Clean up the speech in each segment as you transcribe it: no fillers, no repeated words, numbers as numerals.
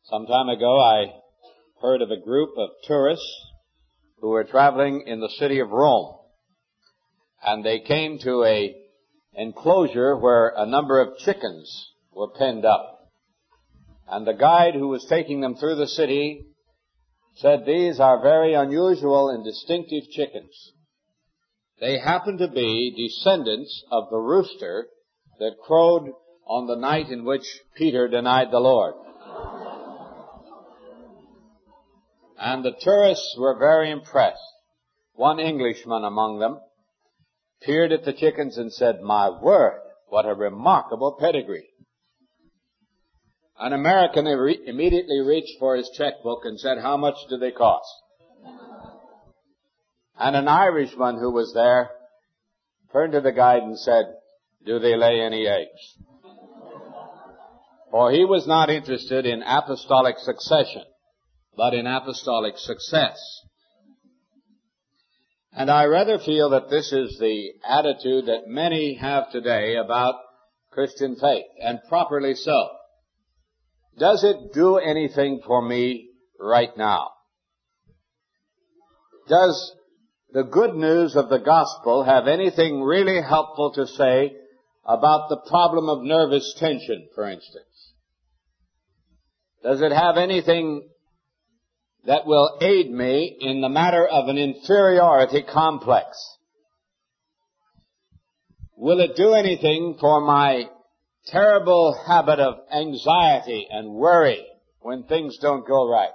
Some time ago, I heard of a group of tourists who were traveling in the city of Rome. And they came to an enclosure where a number of chickens were penned up. And the guide who was taking them through the city said, "These are very unusual and distinctive chickens. They happen to be descendants of the rooster that crowed on the night in which Peter denied the Lord." And the tourists were very impressed. One Englishman among them peered at the chickens and said, "My word, what a remarkable pedigree." An American immediately reached for his checkbook and said, "How much do they cost?" And an Irishman who was there turned to the guide and said, "Do they lay any eggs?" For he was not interested in apostolic succession, but in apostolic success. And I rather feel that this is the attitude that many have today about Christian faith, and properly so. Does it do anything for me right now? Does the good news of the gospel have anything really helpful to say about the problem of nervous tension, for instance? Does it have anything that will aid me in the matter of an inferiority complex? Will it do anything for my terrible habit of anxiety and worry when things don't go right?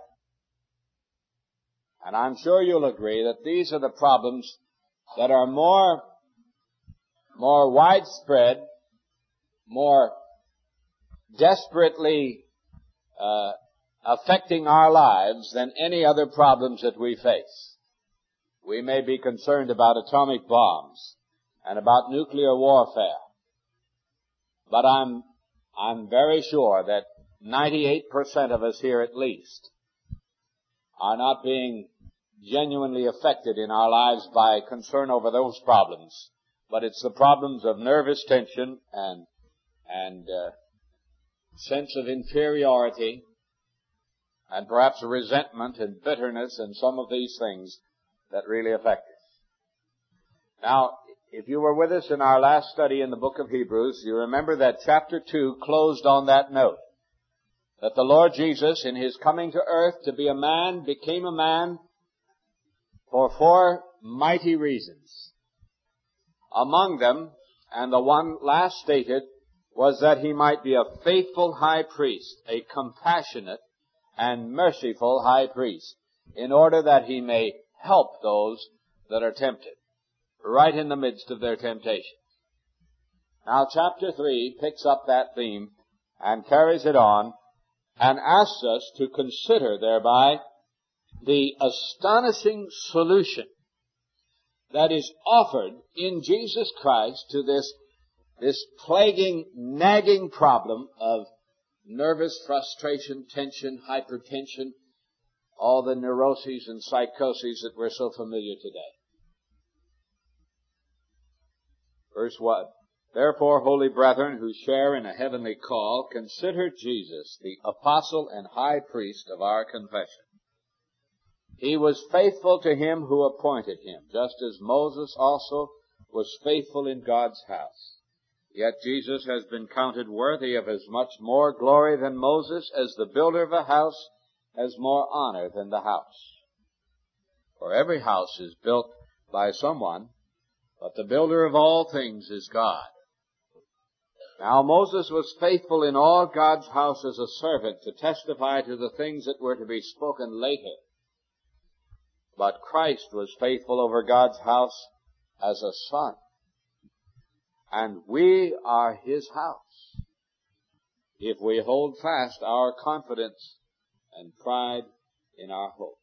And I'm sure you'll agree that these are the problems that are more widespread, more desperately affecting our lives than any other problems that we face. We may be concerned about atomic bombs and about nuclear warfare, but I'm very sure that 98% of us here at least are not being genuinely affected in our lives by concern over those problems, but it's the problems of nervous tension and sense of inferiority, and perhaps resentment and bitterness and some of these things that really affect us. Now, if you were with us in our last study in the book of Hebrews, you remember that chapter 2 closed on that note, that the Lord Jesus, in His coming to earth to be a man, became a man for 4 mighty reasons. Among them, and the one last stated, was that He might be a faithful high priest, a compassionate and merciful high priest, in order that He may help those that are tempted, right in the midst of their temptation. Now, chapter 3 picks up that theme and carries it on and asks us to consider thereby the astonishing solution that is offered in Jesus Christ to this plaguing, nagging problem of nervous frustration, tension, hypertension, all the neuroses and psychoses that we're so familiar today. Verse 1. "Therefore, holy brethren, who share in a heavenly call, consider Jesus, the apostle and high priest of our confession. He was faithful to Him who appointed him, just as Moses also was faithful in God's house. Yet Jesus has been counted worthy of as much more glory than Moses, as the builder of a house has more honor than the house. For every house is built by someone, but the builder of all things is God. Now Moses was faithful in all God's house as a servant to testify to the things that were to be spoken later. But Christ was faithful over God's house as a son. And we are His house, if we hold fast our confidence and pride in our hope."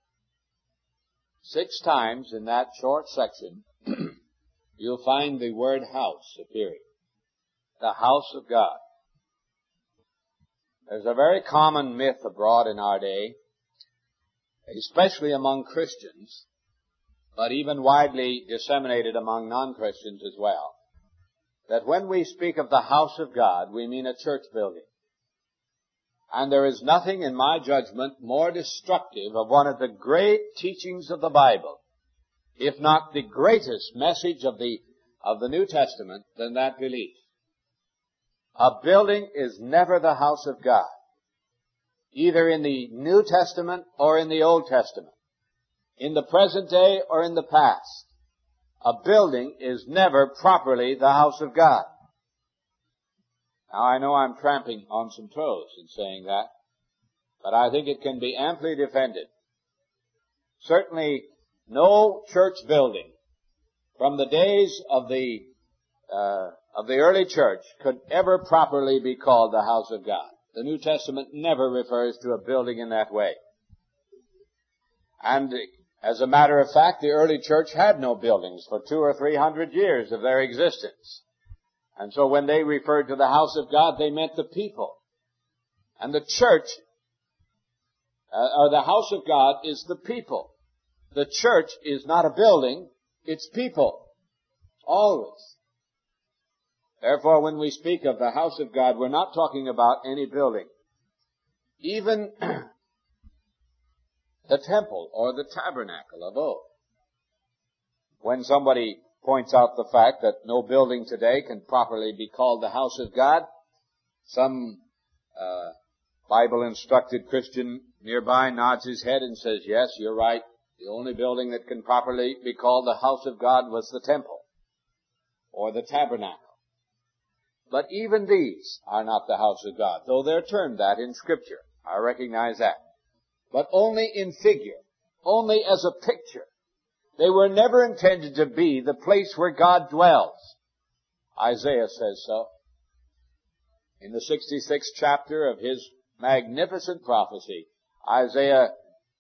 6 times in that short section, you'll find the word house appearing. The house of God. There's a very common myth abroad in our day, especially among Christians, but even widely disseminated among non-Christians as well, that when we speak of the house of God, we mean a church building. And there is nothing, in my judgment, more destructive of one of the great teachings of the Bible, if not the greatest message of the New Testament, than that belief. A building is never the house of God, either in the New Testament or in the Old Testament, in the present day or in the past. A building is never properly the house of God. Now, I know I'm tramping on some toes in saying that, but I think it can be amply defended. Certainly, no church building from the days of the early church could ever properly be called the house of God. The New Testament never refers to a building in that way. And as a matter of fact, the early church had no buildings for 200 or 300 years of their existence. And so when they referred to the house of God, they meant the people. And the church, or the house of God, is the people. The church is not a building, it's people. Always. Therefore, when we speak of the house of God, we're not talking about any building. Even the temple or the tabernacle of old. When somebody points out the fact that no building today can properly be called the house of God, some Bible-instructed Christian nearby nods his head and says, yes, you're right. The only building that can properly be called the house of God was the temple or the tabernacle. But even these are not the house of God, though they're termed that in Scripture. I recognize that. But only in figure, only as a picture. They were never intended to be the place where God dwells. Isaiah says so. In the 66th chapter of his magnificent prophecy, Isaiah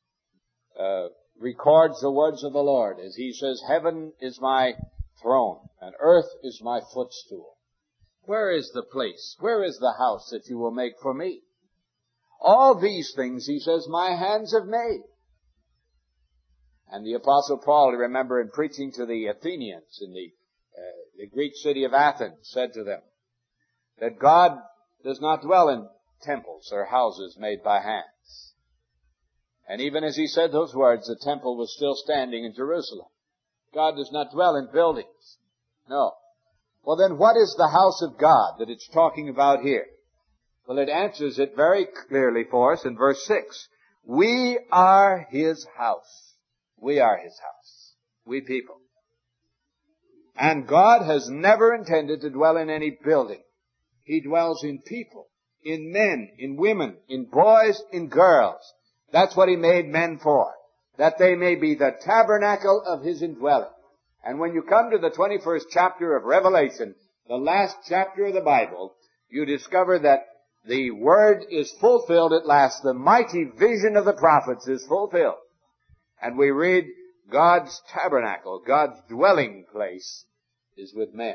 records the words of the Lord as he says, heaven is my throne and earth is my footstool. Where is the place? Where is the house that you will make for me? All these things, he says, my hands have made. And the Apostle Paul, remember, in preaching to the Athenians in the Greek city of Athens, said to them that God does not dwell in temples or houses made by hands. And even as he said those words, the temple was still standing in Jerusalem. God does not dwell in buildings. No. Well, then what is the house of God that it's talking about here? Well, it answers it very clearly for us in verse 6. We are His house. We are His house. We people. And God has never intended to dwell in any building. He dwells in people, in men, in women, in boys, in girls. That's what He made men for, that they may be the tabernacle of His indwelling. And when you come to the 21st chapter of Revelation, the last chapter of the Bible, you discover that the word is fulfilled at last. The mighty vision of the prophets is fulfilled. And we read God's tabernacle, God's dwelling place is with men.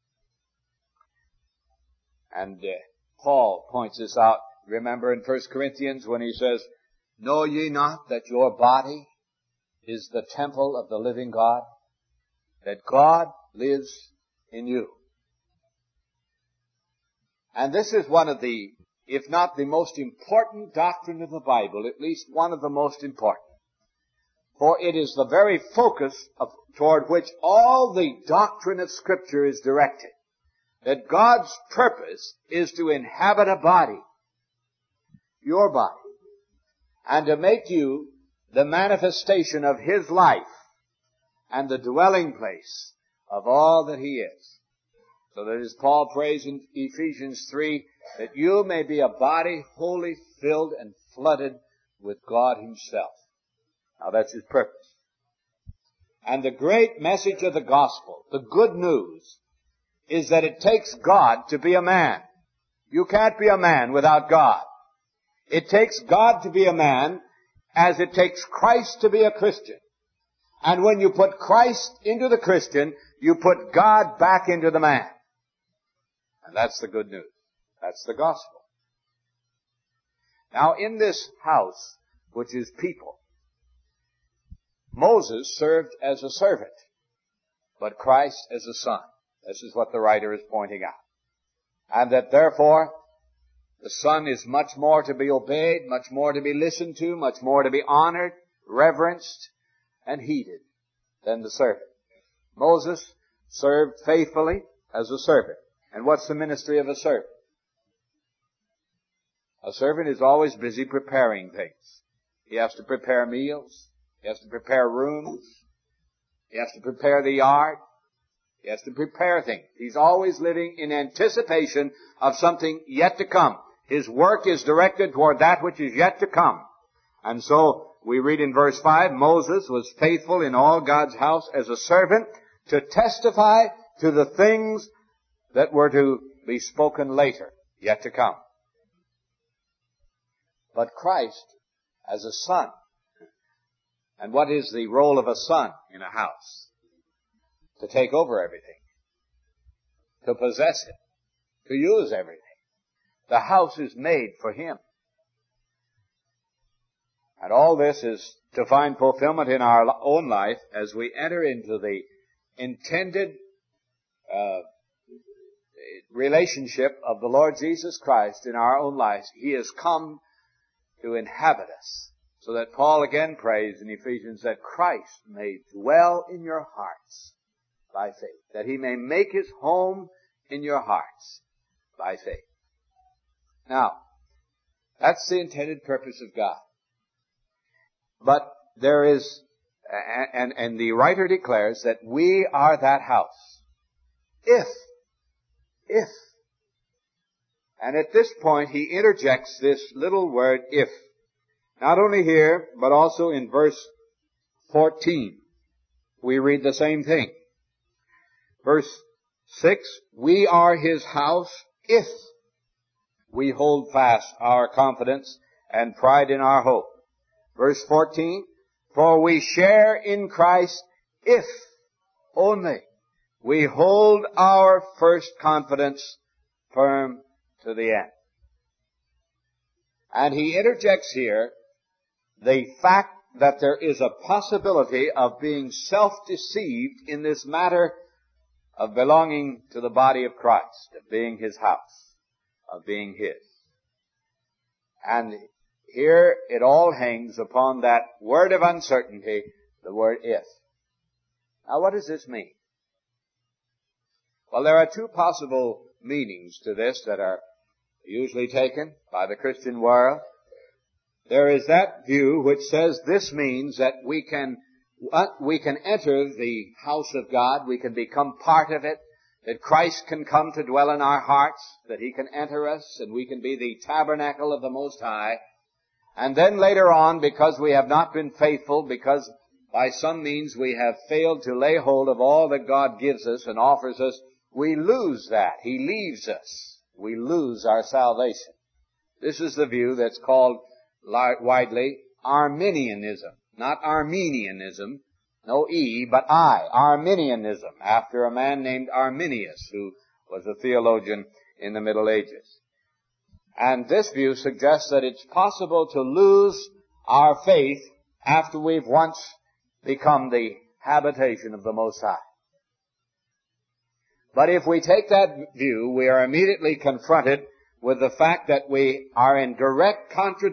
And Paul points this out, remember in 1 Corinthians when he says, know ye not that your body is the temple of the living God? That God lives in you. And this is one of the, if not the most important doctrine of the Bible, at least one of the most important. For it is the very focus toward which all the doctrine of Scripture is directed. That God's purpose is to inhabit a body, your body, and to make you the manifestation of His life and the dwelling place of all that He is. So that as Paul prays in Ephesians 3, that you may be a body wholly filled and flooded with God Himself. Now that's His purpose. And the great message of the gospel, the good news, is that it takes God to be a man. You can't be a man without God. It takes God to be a man as it takes Christ to be a Christian. And when you put Christ into the Christian, you put God back into the man. And that's the good news. That's the gospel. Now in this house, which is people, Moses served as a servant, but Christ as a son. This is what the writer is pointing out. And that therefore, The son is much more to be obeyed, much more to be listened to, much more to be honored, reverenced, and heeded than the servant. Moses served faithfully as a servant. And what's the ministry of a servant? A servant is always busy preparing things. He has to prepare meals. He has to prepare rooms. He has to prepare the yard. He has to prepare things. He's always living in anticipation of something yet to come. His work is directed toward that which is yet to come. And so we read in verse 5, Moses was faithful in all God's house as a servant to testify to the things that were to be spoken later, yet to come. But Christ as a son. And what is the role of a son in a house? To take over everything. To possess it. To use everything. The house is made for him. And all this is to find fulfillment in our own life as we enter into the intended relationship of the Lord Jesus Christ in our own lives. He has come to inhabit us. So that Paul again prays in Ephesians that Christ may dwell in your hearts by faith. That he may make his home in your hearts by faith. Now, that's the intended purpose of God. But there is, and the writer declares that we are that house. If. And at this point he interjects this little word, if. Not only here, but also in verse 14. We read the same thing. Verse 6, we are his house if we hold fast our confidence and pride in our hope. Verse 14, for we share in Christ if only we hold our first confidence firm to the end. And he interjects here the fact that there is a possibility of being self-deceived in this matter of belonging to the body of Christ, of being his house, of being his. And here it all hangs upon that word of uncertainty, the word if. Now what does this mean? Well, there are two possible meanings to this that are usually taken by the Christian world. There is that view which says this means that we can enter the house of God, we can become part of it, that Christ can come to dwell in our hearts, that he can enter us, and we can be the tabernacle of the Most High. And then later on, because we have not been faithful, because by some means we have failed to lay hold of all that God gives us and offers us, we lose that. He leaves us. We lose our salvation. This is the view that's called widely Arminianism. Not Armenianism, no E, but I, Arminianism, after a man named Arminius, who was a theologian in the Middle Ages. And this view suggests that it's possible to lose our faith after we've once become the habitation of the Most High. But if we take that view, we are immediately confronted with the fact that we are in direct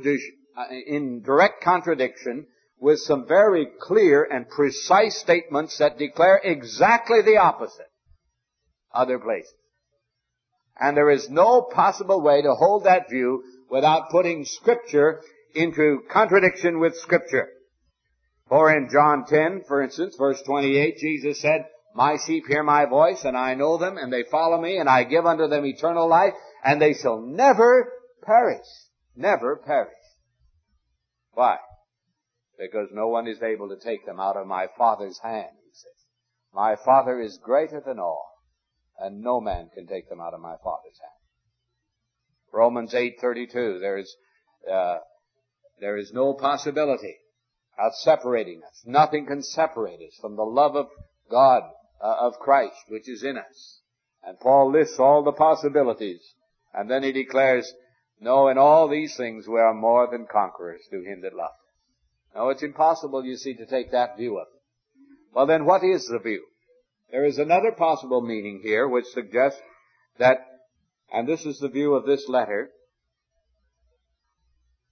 contradiction with some very clear and precise statements that declare exactly the opposite other places. And there is no possible way to hold that view without putting Scripture into contradiction with Scripture. For in John 10, for instance, verse 28, Jesus said, my sheep hear my voice, and I know them, and they follow me, and I give unto them eternal life, and they shall never perish. Never perish. Why? Because no one is able to take them out of my Father's hand, he says. My Father is greater than all, and no man can take them out of my Father's hand. Romans 8:32, there is no possibility of separating us. Nothing can separate us from the love of God, of Christ, which is in us. And Paul lists all the possibilities, and then he declares, no, in all these things we are more than conquerors through him that loved us. Now, it's impossible, you see, to take that view of it. Well, then what is the view? There is another possible meaning here which suggests that, and this is the view of this letter,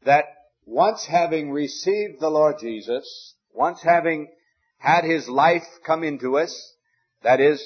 that once having received the Lord Jesus, once having had His life come into us, that is,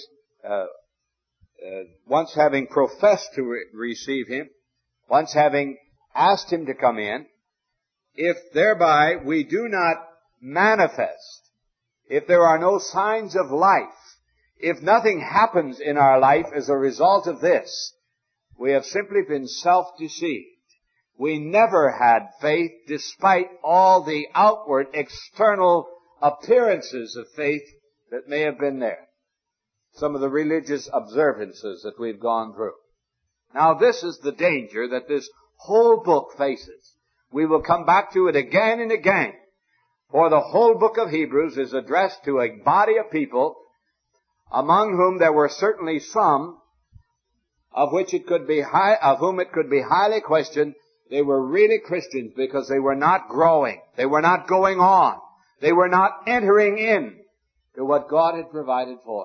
once having professed to receive Him, once having asked Him to come in, if thereby we do not manifest, if there are no signs of life, if nothing happens in our life as a result of this, we have simply been self-deceived. We never had faith despite all the outward, external appearances of faith that may have been there. Some of the religious observances that we've gone through. Now this is the danger that this whole book faces. We will come back to it again and again. For the whole book of Hebrews is addressed to a body of people among whom there were certainly some of whom it could be highly questioned they were really Christians because they were not growing. They were not going on. They were not entering in to what God had provided for them.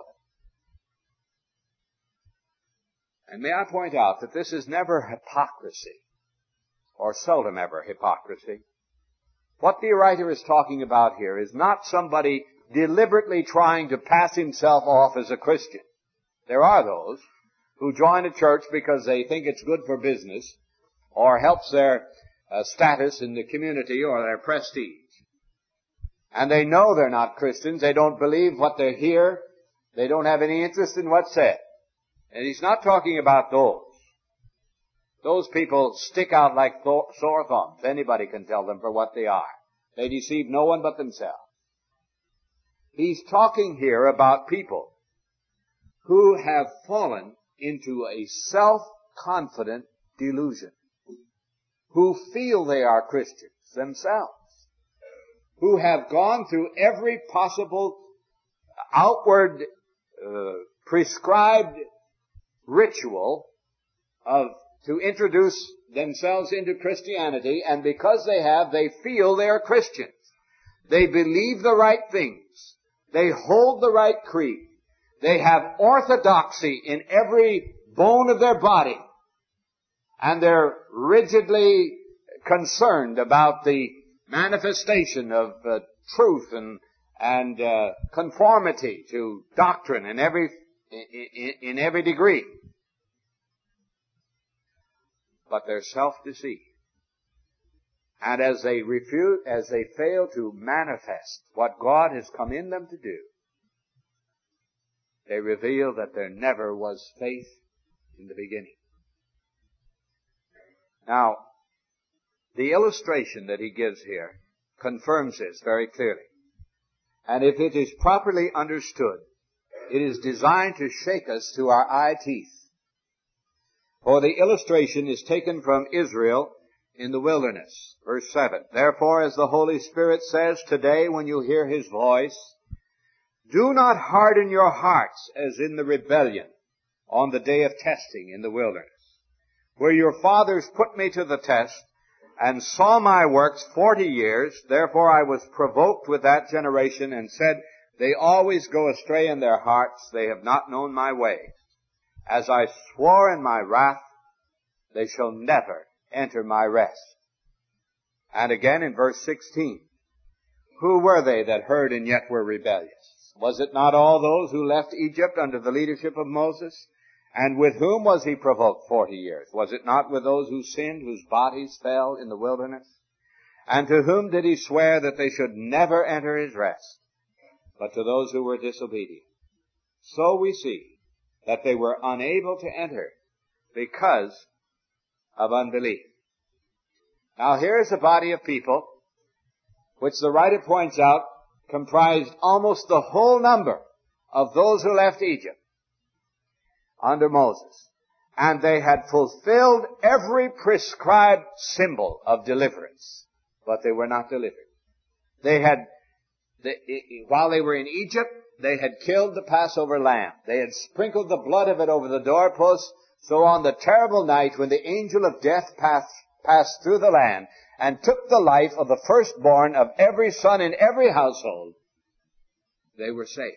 And may I point out that this is never hypocrisy, or seldom ever hypocrisy. What the writer is talking about here is not somebody deliberately trying to pass himself off as a Christian. There are those who join a church because they think it's good for business or helps their status in the community or their prestige. And they know they're not Christians. They don't believe what they hear. They don't have any interest in what's said. And he's not talking about those. Those people stick out like sore thumbs. Anybody can tell them for what they are. They deceive no one but themselves. He's talking here about people who have fallen into a self-confident delusion, who feel they are Christians themselves, who have gone through every possible outward prescribed ritual to introduce themselves into Christianity, and because they feel they are Christians. They believe the right things. They hold the right creed. They have orthodoxy in every bone of their body. And they're rigidly concerned about the manifestation of truth and conformity to doctrine in every degree. But they're self-deceived. And as they fail to manifest what God has come in them to do, they reveal that there never was faith in the beginning. Now, the illustration that he gives here confirms this very clearly. And if it is properly understood, it is designed to shake us to our eye teeth. For the illustration is taken from Israel in the wilderness. Verse 7. Therefore, as the Holy Spirit says today when you hear His voice, do not harden your hearts as in the rebellion on the day of testing in the wilderness, where your fathers put me to the test and saw my works 40 years. Therefore I was provoked with that generation and said, they always go astray in their hearts. They have not known my ways. As I swore in my wrath, they shall never enter my rest. And again in verse 16, who were they that heard and yet were rebellious? Was it not all those who left Egypt under the leadership of Moses? And with whom was he provoked 40 years? Was it not with those who sinned, whose bodies fell in the wilderness? And to whom did he swear that they should never enter his rest? But to those who were disobedient. So we see that they were unable to enter because of unbelief. Now here's a body of people which the writer points out comprised almost the whole number of those who left Egypt under Moses. And they had fulfilled every prescribed symbol of deliverance, but they were not delivered. While they were in Egypt, they had killed the Passover lamb. They had sprinkled the blood of it over the doorposts. So on the terrible night when the angel of death passed through the land and took the life of the firstborn of every son in every household, they were safe.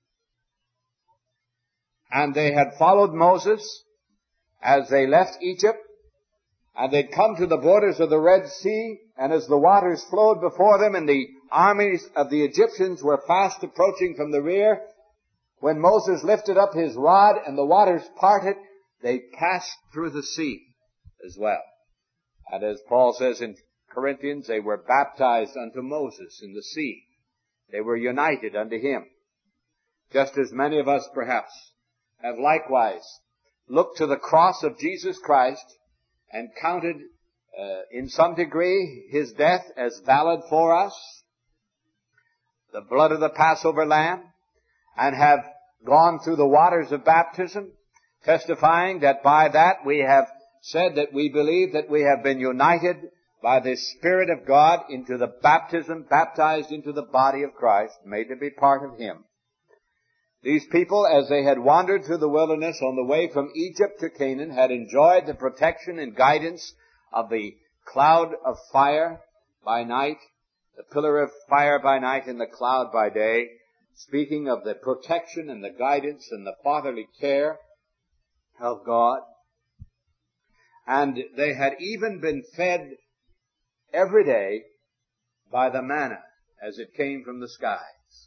And they had followed Moses as they left Egypt, and they'd come to the borders of the Red Sea, And as the waters flowed before them and the armies of the Egyptians were fast approaching from the rear, when Moses lifted up his rod and the waters parted, they passed through the sea as well. And as Paul says in Corinthians, they were baptized unto Moses in the sea. They were united unto him. Just as many of us perhaps have likewise looked to the cross of Jesus Christ and counted in some degree his death as valid for us, the blood of the Passover lamb, and have gone through the waters of baptism, testifying that by that we have said that we believe that we have been united by the Spirit of God into the baptism, baptized into the body of Christ, made to be part of him. These people, as they had wandered through the wilderness on the way from Egypt to Canaan, had enjoyed the protection and guidance of the cloud of fire by night, the pillar of fire by night and the cloud by day, speaking of the protection and the guidance and the fatherly care of God. And they had even been fed every day by the manna as it came from the skies,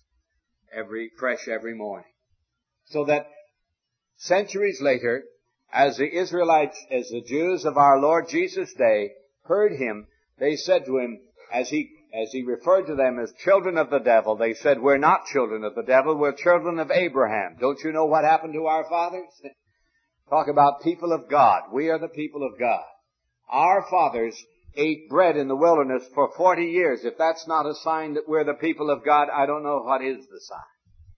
every morning. So that centuries later, as the Israelites, as the Jews of our Lord Jesus' day heard him, they said to him, as he referred to them as children of the devil, they said, we're not children of the devil, we're children of Abraham. Don't you know what happened to our fathers? Talk about people of God. We are the people of God. Our fathers ate bread in the wilderness for 40 years. If that's not a sign that we're the people of God, I don't know what is the sign.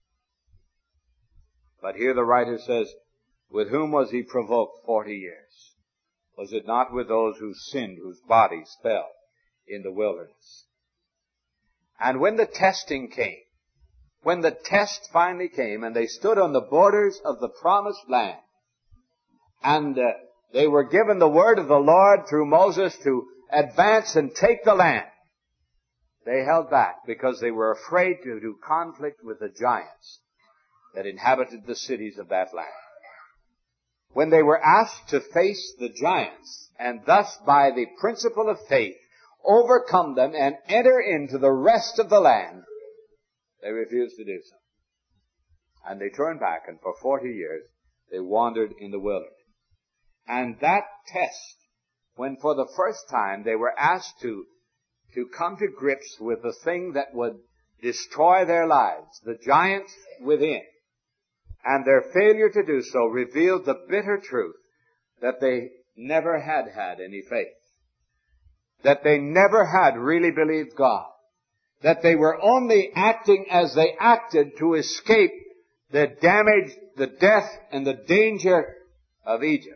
But here the writer says, with whom was he provoked 40 years? Was it not with those who sinned, whose bodies fell in the wilderness? And when the testing came, when the test finally came, and they stood on the borders of the promised land, and they were given the word of the Lord through Moses to advance and take the land, they held back because they were afraid to do conflict with the giants that inhabited the cities of that land. When they were asked to face the giants, and thus by the principle of faith overcome them and enter into the rest of the land, they refused to do so. And they turned back, and for 40 years they wandered in the wilderness. And that test, when for the first time they were asked to come to grips with the thing that would destroy their lives, the giants within, and their failure to do so revealed the bitter truth that they never had any faith, that they never had really believed God, that they were only acting as they acted to escape the damage, the death, and the danger of Egypt.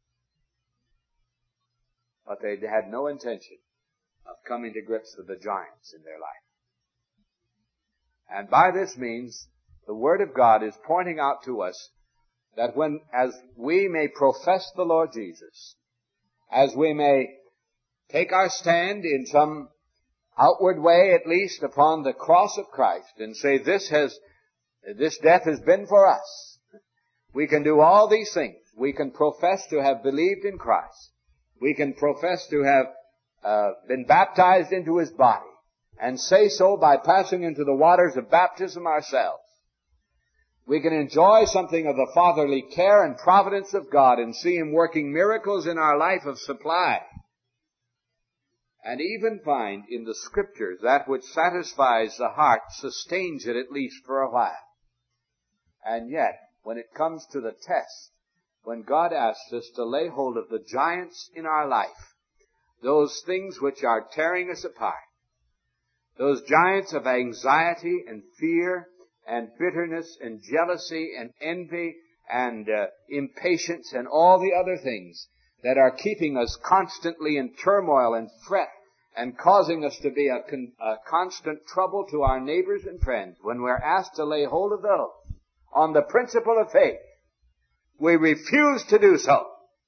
But they had no intention of coming to grips with the giants in their life. And by this means, the Word of God is pointing out to us that as we may profess the Lord Jesus, as we may take our stand in some outward way at least upon the cross of Christ and say this death has been for us, we can do all these things. We can profess to have believed in Christ. We can profess to have been baptized into his body and say so by passing into the waters of baptism ourselves. We can enjoy something of the fatherly care and providence of God and see him working miracles in our life of supply. And even find in the Scriptures that which satisfies the heart, sustains it at least for a while. And yet, when it comes to the test, when God asks us to lay hold of the giants in our life, those things which are tearing us apart, those giants of anxiety and fear and bitterness and jealousy and envy and impatience and all the other things that are keeping us constantly in turmoil and fret and causing us to be a constant trouble to our neighbors and friends, when we're asked to lay hold of those on the principle of faith, we refuse to do so.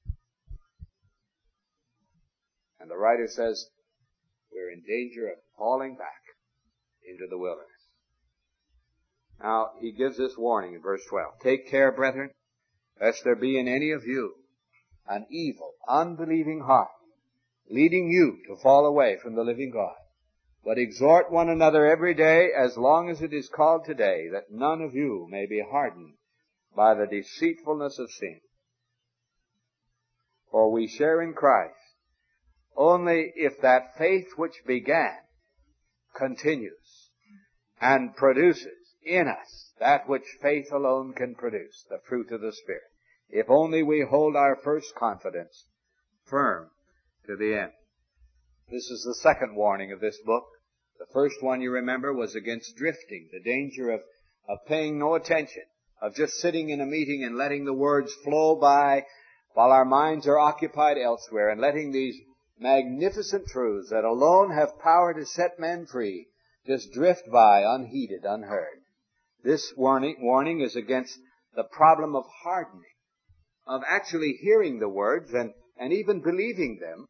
And the writer says we're in danger of falling back into the wilderness. Now, he gives this warning in verse 12. Take care, brethren, lest there be in any of you an evil, unbelieving heart leading you to fall away from the living God. But exhort one another every day, as long as it is called today, that none of you may be hardened by the deceitfulness of sin. For we share in Christ only if that faith which began continues and produces in us that which faith alone can produce, the fruit of the Spirit. If only we hold our first confidence firm to the end. This is the second warning of this book. The first one, you remember, was against drifting, the danger of paying no attention, of just sitting in a meeting and letting the words flow by while our minds are occupied elsewhere, and letting these magnificent truths that alone have power to set men free just drift by unheeded, unheard. This warning is against the problem of hardening, of actually hearing the words and even believing them,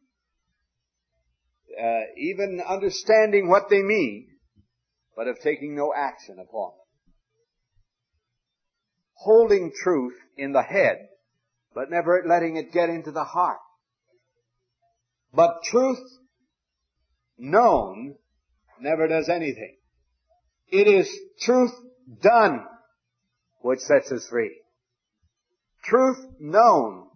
even understanding what they mean, but of taking no action upon them. Holding truth in the head, but never letting it get into the heart. But truth known never does anything. It is truth done which sets us free. Truth known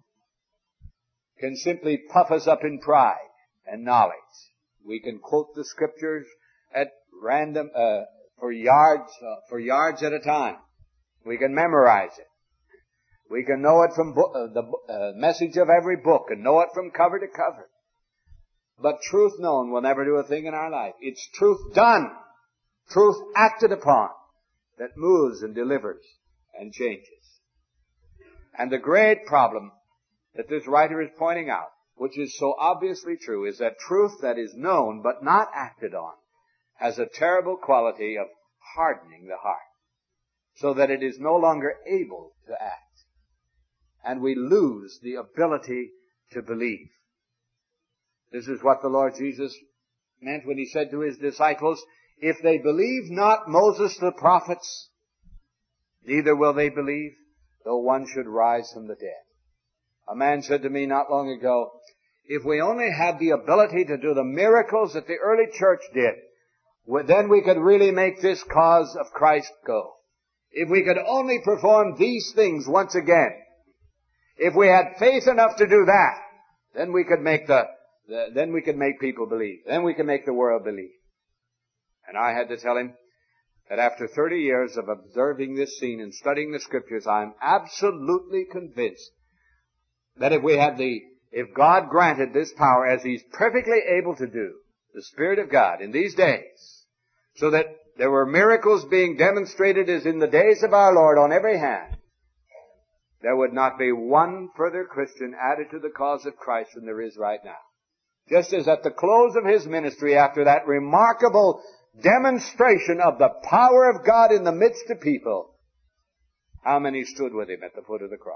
can simply puff us up in pride and knowledge. We can quote the scriptures at random, for yards at a time. We can memorize it. We can know it from the message of every book and know it from cover to cover. But truth known will never do a thing in our life. It's truth done, truth acted upon, that moves and delivers and changes. And the great problem that this writer is pointing out, which is so obviously true, is that truth that is known but not acted on has a terrible quality of hardening the heart, so that it is no longer able to act. And we lose the ability to believe. This is what the Lord Jesus meant when he said to his disciples, if they believe not Moses the prophets, neither will they believe, though one should rise from the dead. A man said to me not long ago, if we only had the ability to do the miracles that the early church did, then we could really make this cause of Christ go. If we could only perform these things once again, if we had faith enough to do that, then we could make then we could make people believe. Then we could make the world believe. And I had to tell him that after 30 years of observing this scene and studying the scriptures, I'm absolutely convinced that if God granted this power, as he's perfectly able to do, the Spirit of God in these days, so that there were miracles being demonstrated as in the days of our Lord on every hand, there would not be one further Christian added to the cause of Christ than there is right now. Just as at the close of his ministry, after that remarkable demonstration of the power of God in the midst of people, how many stood with him at the foot of the cross?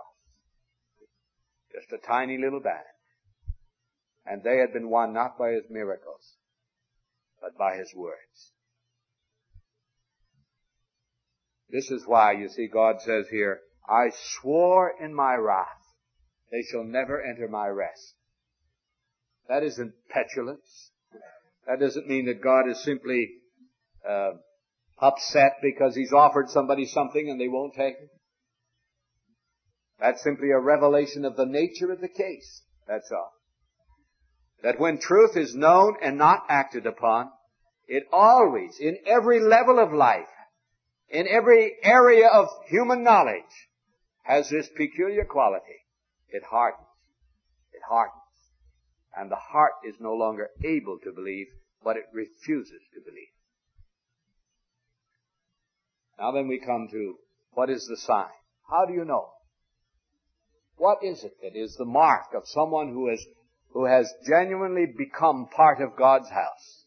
Just a tiny little band. And they had been won not by his miracles, but by his words. This is why, you see, God says here, I swore in my wrath, they shall never enter my rest. That isn't petulance. That doesn't mean that God is simply upset because he's offered somebody something and they won't take it. That's simply a revelation of the nature of the case. That's all. That when truth is known and not acted upon, it always, in every level of life, in every area of human knowledge, has this peculiar quality. It hardens. It hardens. And the heart is no longer able to believe, but it refuses to believe. Now then we come to, what is the sign? How do you know? What is it that is the mark of someone who has genuinely become part of God's house?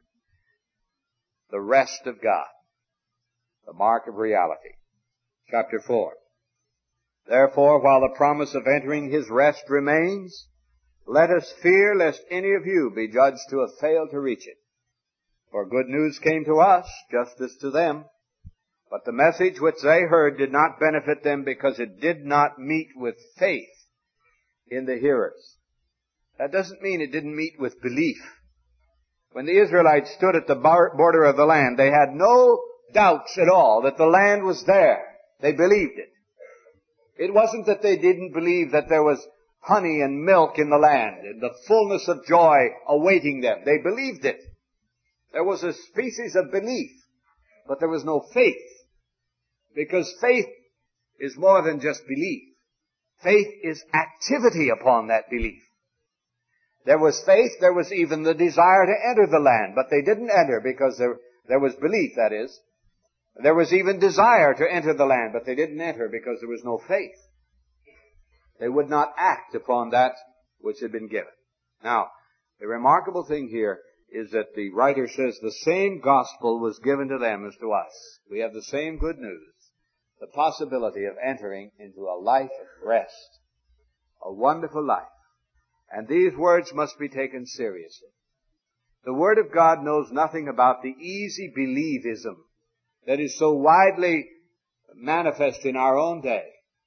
The rest of God. The mark of reality. Chapter 4. Therefore, while the promise of entering his rest remains, let us fear lest any of you be judged to have failed to reach it. For good news came to us, just as to them. But the message which they heard did not benefit them because it did not meet with faith in the hearers. That doesn't mean it didn't meet with belief. When the Israelites stood at the border of the land, they had no doubts at all that the land was there. They believed it. It wasn't that they didn't believe that there was honey and milk in the land and the fullness of joy awaiting them. They believed it. There was a species of belief, but there was no faith. Because faith is more than just belief. Faith is activity upon that belief. There was faith, there was even the desire to enter the land, but they didn't enter because there was belief, that is. There was even desire to enter the land, but they didn't enter because there was no faith. They would not act upon that which had been given. Now, the remarkable thing here is that the writer says the same gospel was given to them as to us. We have the same good news, the possibility of entering into a life of rest, a wonderful life. And these words must be taken seriously. The Word of God knows nothing about the easy believism that is so widely manifest in our own day,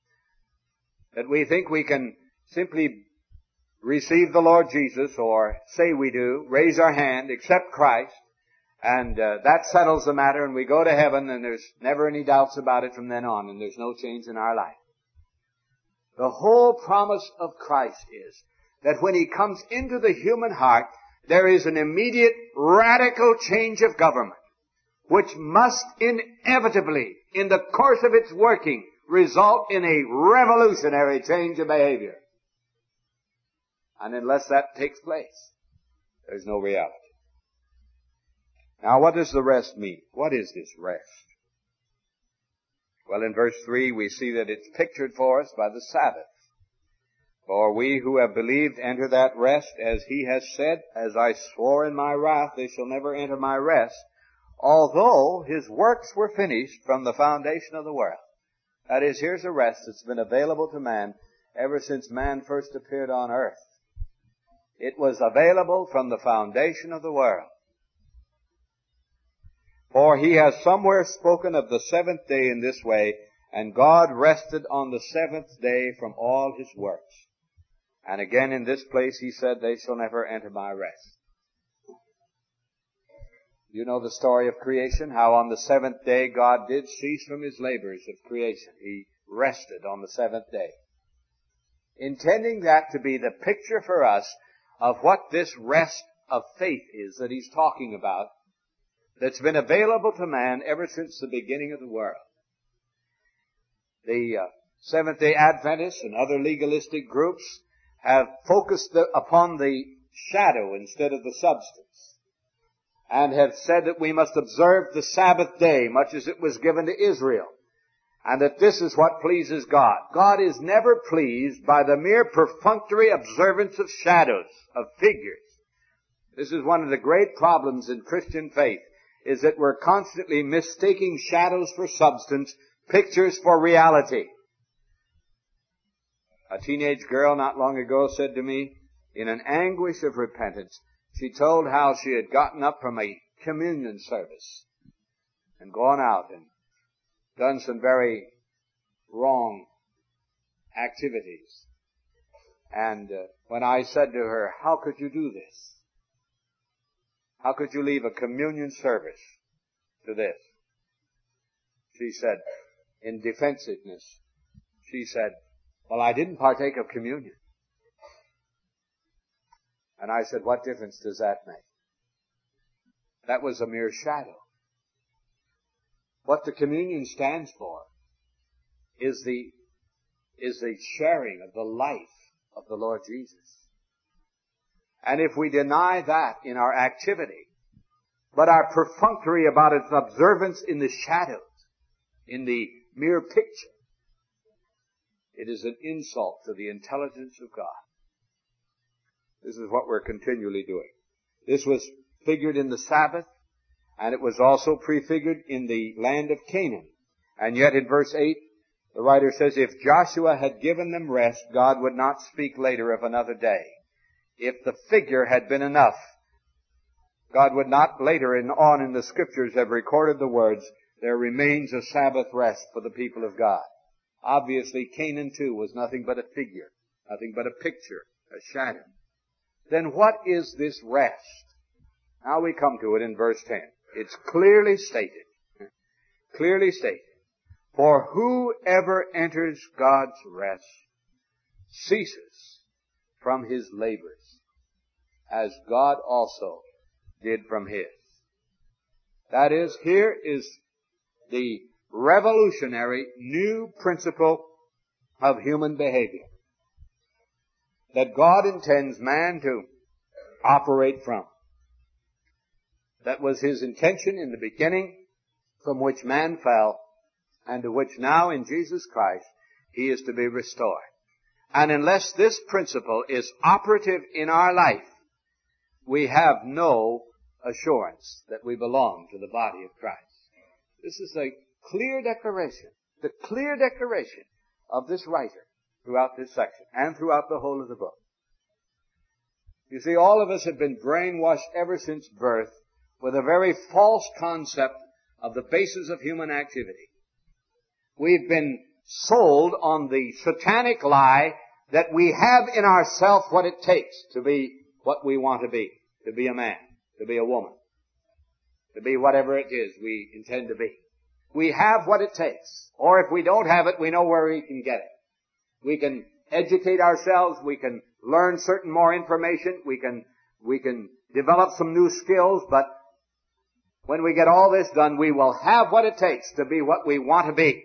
that we think we can simply receive the Lord Jesus, or say we do, raise our hand, accept Christ, and that settles the matter, and we go to heaven, and there's never any doubts about it from then on, and there's no change in our life. The whole promise of Christ is that when He comes into the human heart, there is an immediate radical change of government, which must inevitably, in the course of its working, result in a revolutionary change of behavior. And unless that takes place, there's no reality. Now, what does the rest mean? What is this rest? Well, in verse 3, we see that it's pictured for us by the Sabbath. For we who have believed enter that rest, as He has said, as I swore in my wrath, they shall never enter my rest, although His works were finished from the foundation of the world. That is, here's a rest that's been available to man ever since man first appeared on earth. It was available from the foundation of the world. For He has somewhere spoken of the seventh day in this way, and God rested on the seventh day from all His works. And again in this place He said, they shall never enter my rest. You know the story of creation, how on the seventh day God did cease from His labors of creation. He rested on the seventh day, intending that to be the picture for us of what this rest of faith is that He's talking about, that's been available to man ever since the beginning of the world. The Seventh-day Adventists and other legalistic groups have focused upon the shadow instead of the substance, and have said that we must observe the Sabbath day much as it was given to Israel, and that this is what pleases God. God is never pleased by the mere perfunctory observance of shadows, of figures. This is one of the great problems in Christian faith, is that we're constantly mistaking shadows for substance, pictures for reality. A teenage girl not long ago said to me, in an anguish of repentance, she told how she had gotten up from a communion service and gone out and done some very wrong activities. And when I said to her, how could you do this? How could you leave a communion service to this? She said, in defensiveness, she said, well, I didn't partake of communion. And I said, what difference does that make? That was a mere shadow. What the communion stands for is the sharing of the life of the Lord Jesus. And if we deny that in our activity, but are perfunctory about its observance in the shadows, in the mere picture, it is an insult to the intelligence of God. This is what we're continually doing. This was figured in the Sabbath, and it was also prefigured in the land of Canaan. And yet in verse 8, the writer says, if Joshua had given them rest, God would not speak later of another day. If the figure had been enough, God would not later on in the Scriptures have recorded the words, there remains a Sabbath rest for the people of God. Obviously, Canaan too was nothing but a figure, nothing but a picture, a shadow. then what is this rest? Now we come to it in verse 10. It's clearly stated. Clearly stated. For whoever enters God's rest ceases from his labors, as God also did from his. That is, here is the revolutionary new principle of human behavior that God intends man to operate from. That was his intention in the beginning, from which man fell, and to which now in Jesus Christ he is to be restored. And unless this principle is operative in our life, we have no assurance that we belong to the body of Christ. This is a clear declaration, the clear declaration of this writer throughout this section and throughout the whole of the book. You see, all of us have been brainwashed ever since birth with a very false concept of the basis of human activity. We've been sold on the satanic lie that we have in ourselves what it takes to be what we want to be a man, to be a woman, to be whatever it is we intend to be. We have what it takes. Or if we don't have it, we know where we can get it. We can educate ourselves, we can learn certain more information, we can develop some new skills, but when we get all this done, we will have what it takes to be what we want to be.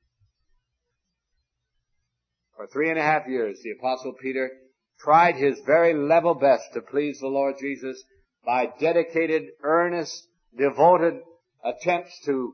For 3.5 years, the Apostle Peter tried his very level best to please the Lord Jesus by dedicated, earnest, devoted attempts to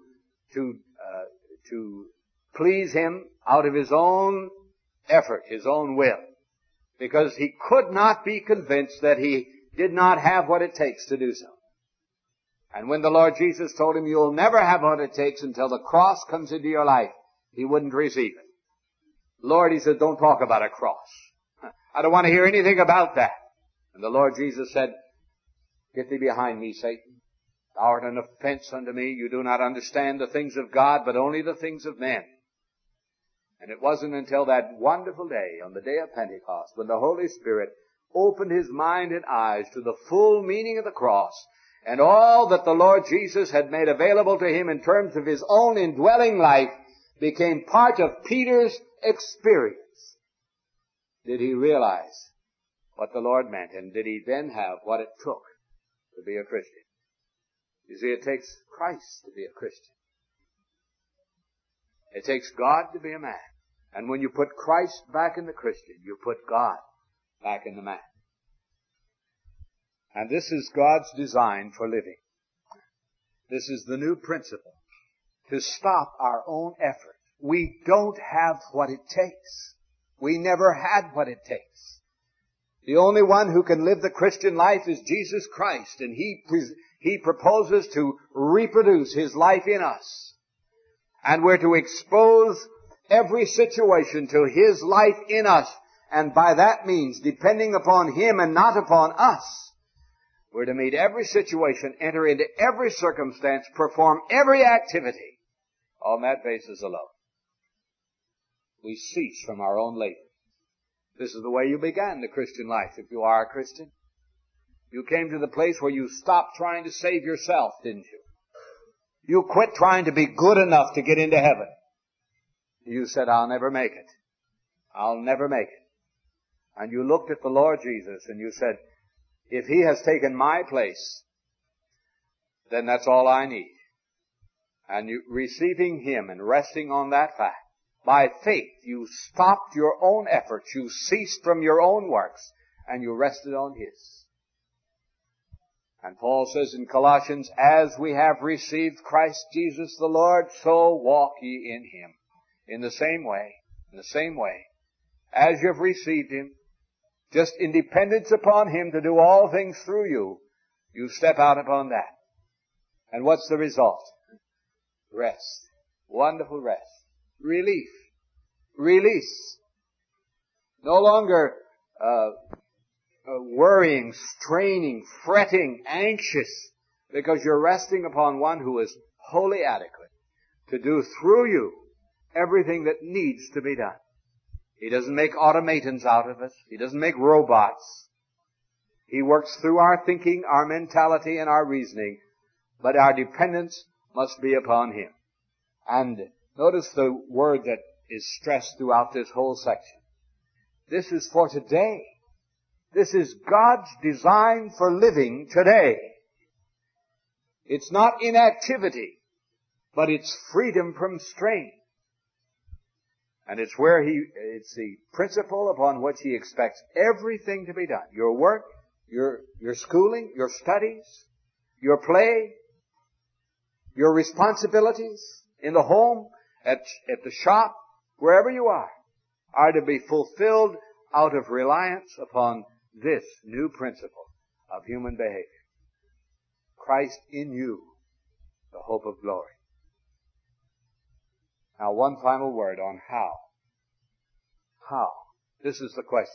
please him out of his own effort, his own will, because he could not be convinced that he did not have what it takes to do so. And when the Lord Jesus told him, you'll never have what it takes until the cross comes into your life, he wouldn't receive it. Lord, he said, don't talk about a cross. I don't want to hear anything about that. And the Lord Jesus said, get thee behind me, Satan. Thou art an offense unto me. You do not understand the things of God, but only the things of men. And it wasn't until that wonderful day, on the day of Pentecost, when the Holy Spirit opened his mind and eyes to the full meaning of the cross, and all that the Lord Jesus had made available to him in terms of his own indwelling life became part of Peter's experience. Did he realize what the Lord meant, and did he then have what it took to be a Christian? You see, it takes Christ to be a Christian. It takes God to be a man. And when you put Christ back in the Christian, you put God back in the man. And this is God's design for living. This is the new principle. To stop our own effort. We don't have what it takes. We never had what it takes. The only one who can live the Christian life is Jesus Christ, and He proposes to reproduce His life in us. And we're to expose every situation to His life in us, and by that means, depending upon Him and not upon us, we're to meet every situation, enter into every circumstance, perform every activity on that basis alone. We cease from our own labor. This is the way you began the Christian life, if you are a Christian. You came to the place where you stopped trying to save yourself, didn't you? You quit trying to be good enough to get into heaven. You said, I'll never make it. I'll never make it. And you looked at the Lord Jesus and you said, if He has taken my place, then that's all I need. And you, receiving Him and resting on that fact, by faith you stopped your own efforts, you ceased from your own works, and you rested on His. And Paul says in Colossians, as we have received Christ Jesus the Lord, so walk ye in Him. In the same way, as you've received Him, just in dependence upon Him to do all things through you, you step out upon that. And what's the result? Rest. Wonderful rest. Relief. Release. No longer worrying, straining, fretting, anxious, because you're resting upon one who is wholly adequate to do through you everything that needs to be done. He doesn't make automatons out of us. He doesn't make robots. He works through our thinking, our mentality, and our reasoning, but our dependence must be upon Him. And notice the word that is stressed throughout this whole section. This is for today. This is God's design for living today. It's not inactivity, but it's freedom from strain. And it's it's the principle upon which He expects everything to be done. Your work, your schooling, your studies, your play, your responsibilities in the home, at the shop, wherever you are to be fulfilled out of reliance upon this new principle of human behavior. Christ in you, the hope of glory. Now, one final word on how. How? This is the question.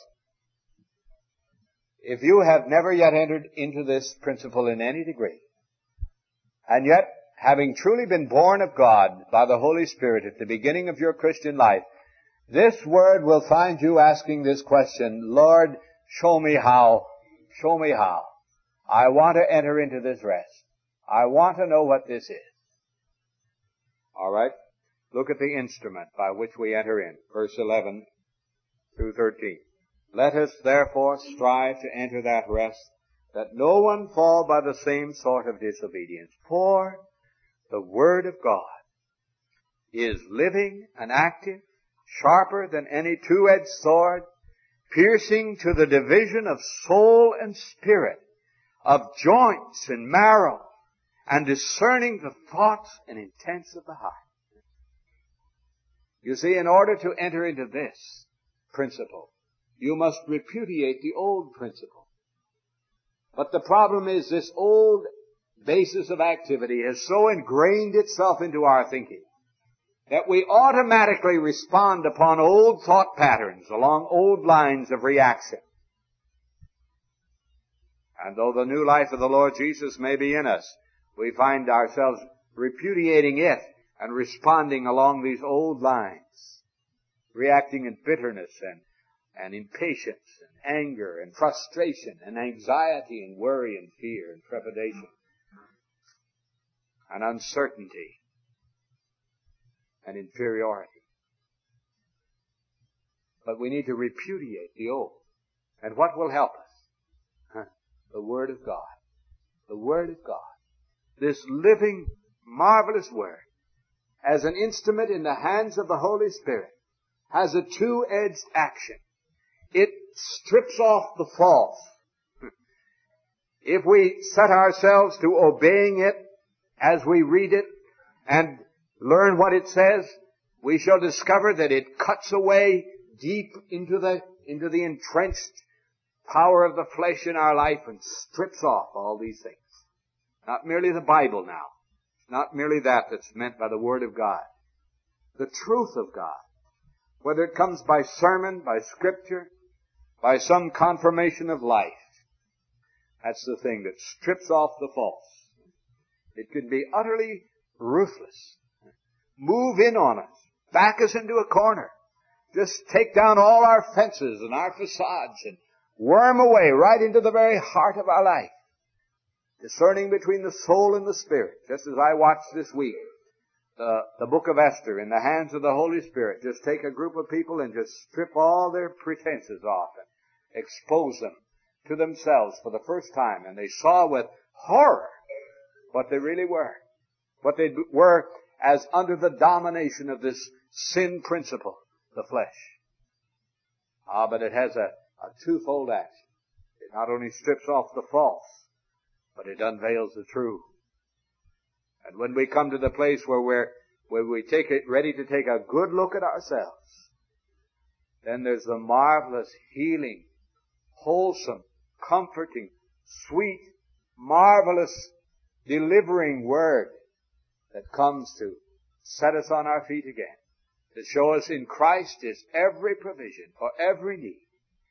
If you have never yet entered into this principle in any degree, and yet, having truly been born of God by the Holy Spirit at the beginning of your Christian life, this word will find you asking this question, Lord, show me how. Show me how. I want to enter into this rest. I want to know what this is. All right? Look at the instrument by which we enter in. Verse 11 through 13. Let us therefore strive to enter that rest, that no one fall by the same sort of disobedience. For the Word of God is living and active, sharper than any two-edged sword, piercing to the division of soul and spirit, of joints and marrow, and discerning the thoughts and intents of the heart. You see, in order to enter into this principle, you must repudiate the old principle. But the problem is this old basis of activity has so ingrained itself into our thinking that we automatically respond upon old thought patterns along old lines of reaction. And though the new life of the Lord Jesus may be in us, we find ourselves repudiating it and responding along these old lines, reacting in bitterness and impatience and anger and frustration and anxiety and worry and fear and trepidation and uncertainty and inferiority. But we need to repudiate the old. And what will help us? The Word of God. The Word of God. This living, marvelous Word, as an instrument in the hands of the Holy Spirit, has a two-edged action. It strips off the false. If we set ourselves to obeying it as we read it and learn what it says, we shall discover that it cuts away deep into the entrenched power of the flesh in our life and strips off all these things. Not merely the Bible now. Not merely that's meant by the Word of God. The truth of God. Whether it comes by sermon, by scripture, by some confirmation of life. That's the thing that strips off the false. It can be utterly ruthless. Move in on us. Back us into a corner. Just take down all our fences and our facades and worm away right into the very heart of our life. Discerning between the soul and the spirit. Just as I watched this week the book of Esther in the hands of the Holy Spirit. Just take a group of people and just strip all their pretenses off and expose them to themselves for the first time. And they saw with horror what they really were. What they were as under the domination of this sin principle, the flesh. But it has a twofold action. It not only strips off the false, but it unveils the true. And when we come to the place where we take it ready to take a good look at ourselves, then there's the marvelous, healing, wholesome, comforting, sweet, marvelous, delivering word that comes to set us on our feet again, to show us in Christ is every provision for every need,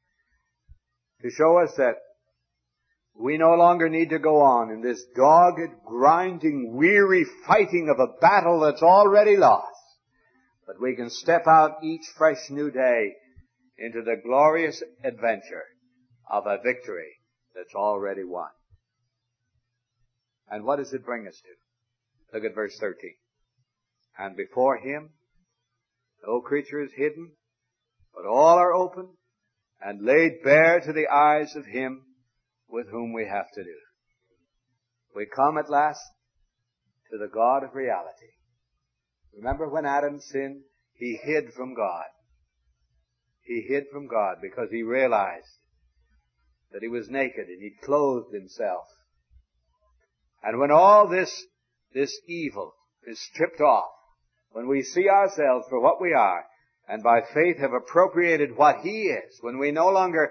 to show us that we no longer need to go on in this dogged, grinding, weary fighting of a battle that's already lost, but we can step out each fresh new day into the glorious adventure of a victory that's already won. And what does it bring us to? Look at verse 13. And before Him, no creature is hidden, but all are open and laid bare to the eyes of Him with whom we have to do. We come at last to the God of reality. Remember when Adam sinned, he hid from God. He hid from God because he realized that he was naked and he clothed himself. And when all this evil is stripped off, when we see ourselves for what we are, and by faith have appropriated what He is, when we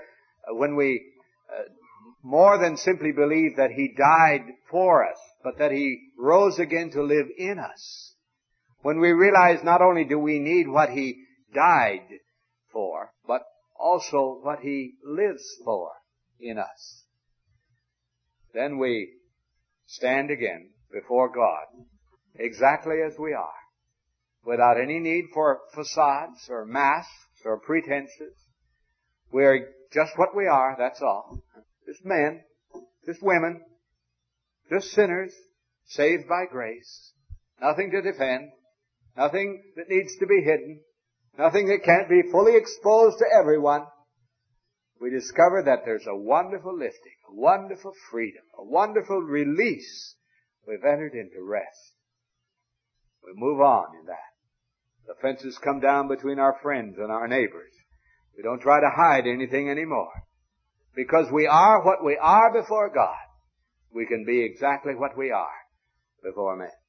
more than simply believe that He died for us, but that He rose again to live in us, when we realize not only do we need what He died for, but also what He lives for in us, then we stand again before God exactly as we are, without any need for facades or masks or pretenses. We're just what we are, that's all. Just men, just women, just sinners, saved by grace. Nothing to defend, nothing that needs to be hidden, nothing that can't be fully exposed to everyone. We discover that there's a wonderful lifting, a wonderful freedom, a wonderful release. We've entered into rest. We move on in that. The fences come down between our friends and our neighbors. We don't try to hide anything anymore. Because we are what we are before God, we can be exactly what we are before men.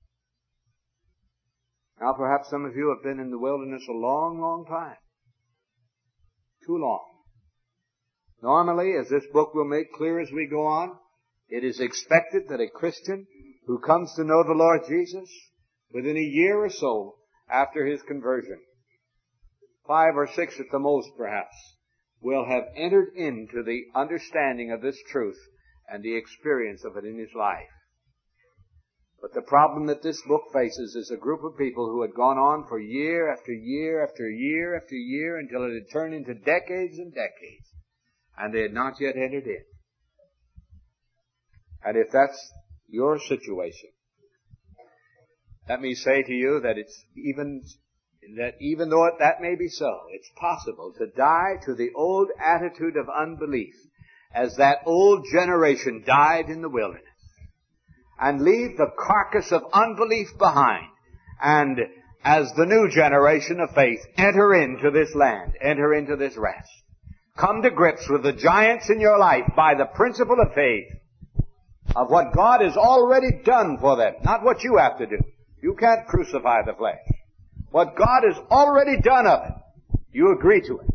Now perhaps some of you have been in the wilderness a long, long time. Too long. Normally, as this book will make clear as we go on, it is expected that a Christian who comes to know the Lord Jesus within a year or so after his conversion, 5 or 6 at the most perhaps, will have entered into the understanding of this truth and the experience of it in his life. But the problem that this book faces is a group of people who had gone on for year after year after year after year until it had turned into decades and decades, and they had not yet entered in. And if that's your situation, let me say to you that even though that may be so, it's possible to die to the old attitude of unbelief as that old generation died in the wilderness, and leave the carcass of unbelief behind, and as the new generation of faith enter into this land, enter into this rest. Come to grips with the giants in your life by the principle of faith, of what God has already done for them, not what you have to do. You can't crucify the flesh. What God has already done of it, you agree to it.